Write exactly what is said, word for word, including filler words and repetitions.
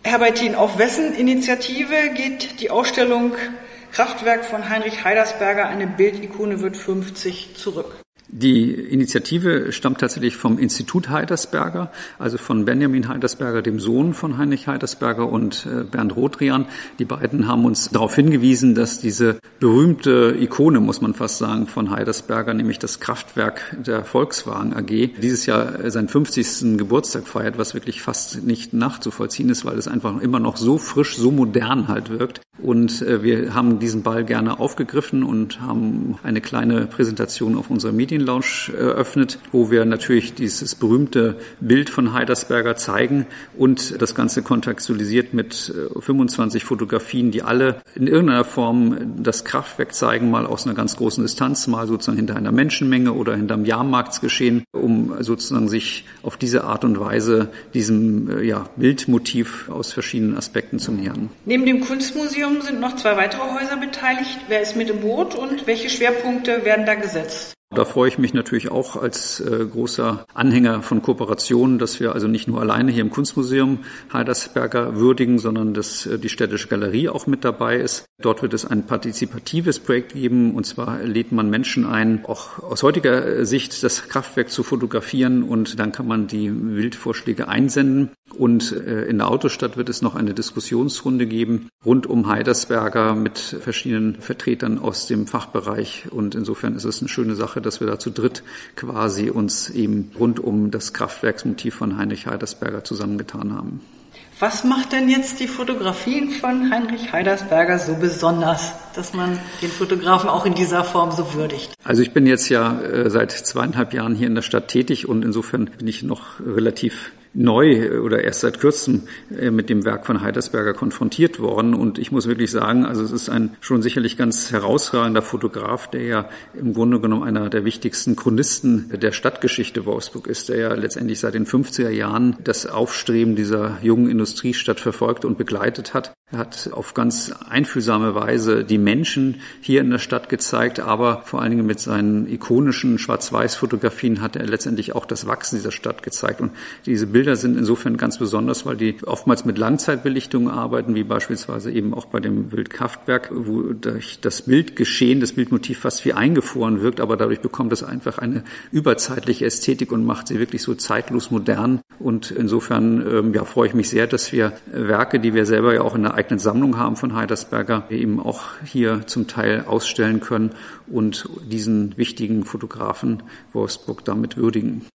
Herr Beitin, auf wessen Initiative geht die Ausstellung Kraftwerk von Heinrich Heidersberger, eine Bildikone wird fünfzig zurück? Die Initiative stammt tatsächlich vom Institut Heidersberger, also von Benjamin Heidersberger, dem Sohn von Heinrich Heidersberger, und Bernd Rodrian. Die beiden haben uns darauf hingewiesen, dass diese berühmte Ikone, muss man fast sagen, von Heidersberger, nämlich das Kraftwerk der Volkswagen A G, dieses Jahr seinen fünfzigsten Geburtstag feiert, was wirklich fast nicht nachzuvollziehen ist, weil es einfach immer noch so frisch, so modern halt wirkt. Und wir haben diesen Ball gerne aufgegriffen und haben eine kleine Präsentation auf unserer Medienlounge eröffnet, wo wir natürlich dieses berühmte Bild von Heidersberger zeigen und das Ganze kontextualisiert mit fünfundzwanzig Fotografien, die alle in irgendeiner Form das Kraftwerk zeigen, mal aus einer ganz großen Distanz, mal sozusagen hinter einer Menschenmenge oder hinterm Jahrmarktsgeschehen, um sozusagen sich auf diese Art und Weise diesem ja, Bildmotiv aus verschiedenen Aspekten zu nähern. Neben dem Kunstmuseum sind noch zwei weitere Häuser beteiligt. Wer ist mit im Boot und welche Schwerpunkte werden da gesetzt? Da freue ich mich natürlich auch als äh, großer Anhänger von Kooperationen, dass wir also nicht nur alleine hier im Kunstmuseum Heidersberger würdigen, sondern dass äh, die Städtische Galerie auch mit dabei ist. Dort wird es ein partizipatives Projekt geben, und zwar lädt man Menschen ein, auch aus heutiger Sicht das Kraftwerk zu fotografieren, und dann kann man die Bildvorschläge einsenden. Und äh, in der Autostadt wird es noch eine Diskussionsrunde geben rund um Heidersberger mit verschiedenen Vertretern aus dem Fachbereich, und insofern ist es eine schöne Sache, dass wir da zu dritt quasi uns eben rund um das Kraftwerksmotiv von Heinrich Heidersberger zusammengetan haben. Was macht denn jetzt die Fotografien von Heinrich Heidersberger so besonders, dass man den Fotografen auch in dieser Form so würdigt? Also ich bin jetzt ja äh, seit zweieinhalb Jahren hier in der Stadt tätig, und insofern bin ich noch relativ neu oder erst seit kurzem mit dem Werk von Heidersberger konfrontiert worden. Und ich muss wirklich sagen, also es ist ein schon sicherlich ganz herausragender Fotograf, der ja im Grunde genommen einer der wichtigsten Chronisten der Stadtgeschichte Wolfsburg ist, der ja letztendlich seit den fünfziger Jahren das Aufstreben dieser jungen Industriestadt verfolgt und begleitet hat. Er hat auf ganz einfühlsame Weise die Menschen hier in der Stadt gezeigt, aber vor allen Dingen mit seinen ikonischen Schwarz-Weiß-Fotografien hat er letztendlich auch das Wachsen dieser Stadt gezeigt. Und diese Bilder sind insofern ganz besonders, weil die oftmals mit Langzeitbelichtung arbeiten, wie beispielsweise eben auch bei dem Wildkraftwerk, wo durch das Bildgeschehen, das Bildmotiv fast wie eingefroren wirkt, aber dadurch bekommt es einfach eine überzeitliche Ästhetik und macht sie wirklich so zeitlos modern. Und insofern ähm, ja, freue ich mich sehr, dass wir Werke, die wir selber ja auch in der eigenen Sammlung haben von Heidersberger, eben auch hier zum Teil ausstellen können und diesen wichtigen Fotografen Wolfsburg damit würdigen.